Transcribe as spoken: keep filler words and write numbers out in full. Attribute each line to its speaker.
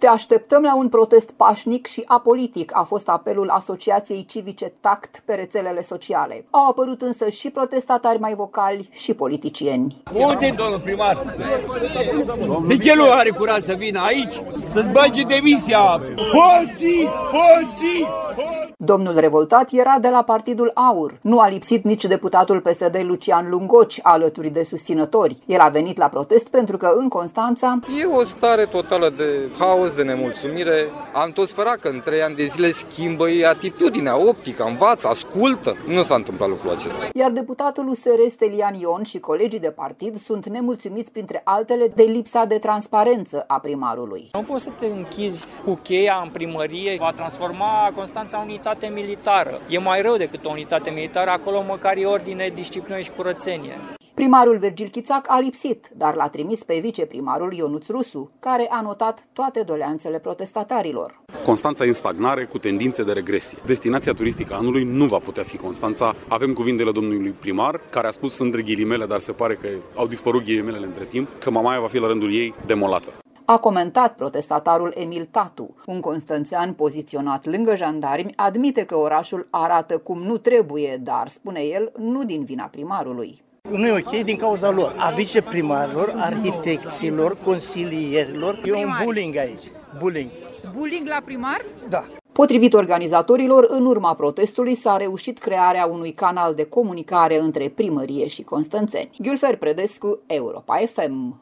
Speaker 1: Te așteptăm la un protest pașnic și apolitic, a fost apelul Asociației Civice Tact pe rețelele sociale. Au apărut însă și protestatari mai vocali și politicieni.
Speaker 2: Unde, domnul primar? De ce nu are curaj să vină aici? Să-ți bage demisia! Hoții! Hoții!
Speaker 1: Domnul revoltat era de la Partidul Aur. Nu a lipsit nici deputatul P S D Lucian Lungoci, alături de susținători. El a venit la protest pentru că în Constanța
Speaker 3: e o stare totală de haos, de nemulțumire. Am tot sperat că în trei ani de zile schimbă atitudinea, optica, învață, ascultă. Nu s-a întâmplat lucrul acesta.
Speaker 1: Iar deputatul U S R Stelian Ion și colegii de partid sunt nemulțumiți, printre altele, de lipsa de transparență a primarului.
Speaker 4: Nu poți să te închizi cu cheia în primărie, va transforma Constanța în unitate militară. E mai rău decât o unitate militară, acolo măcar e ordine, disciplină și curățenie.
Speaker 1: Primarul Virgil Chițac a lipsit, dar l-a trimis pe viceprimarul Ionuț Rusu, care a notat toate doleanțele protestatarilor.
Speaker 5: Constanța e în stagnare cu tendințe de regresie. Destinația turistică a anului nu va putea fi Constanța. Avem cuvintele domnului primar, care a spus între ghilimele, dar se pare că au dispărut ghilimelele între timp, că Mamaia va fi la rândul ei demolată.
Speaker 1: A comentat protestatarul Emil Tatu. Un constanțean poziționat lângă jandarmi admite că orașul arată cum nu trebuie, dar, spune el, nu din vina primarului.
Speaker 6: Nu e ok din cauza lor, a viceprimarilor, arhitecților, consilierilor. E un bullying aici. Bullying.
Speaker 7: Bullying la primar?
Speaker 6: Da.
Speaker 1: Potrivit organizatorilor, în urma protestului s-a reușit crearea unui canal de comunicare între primărie și constanțeni. Gülfer Predescu, Europa F M.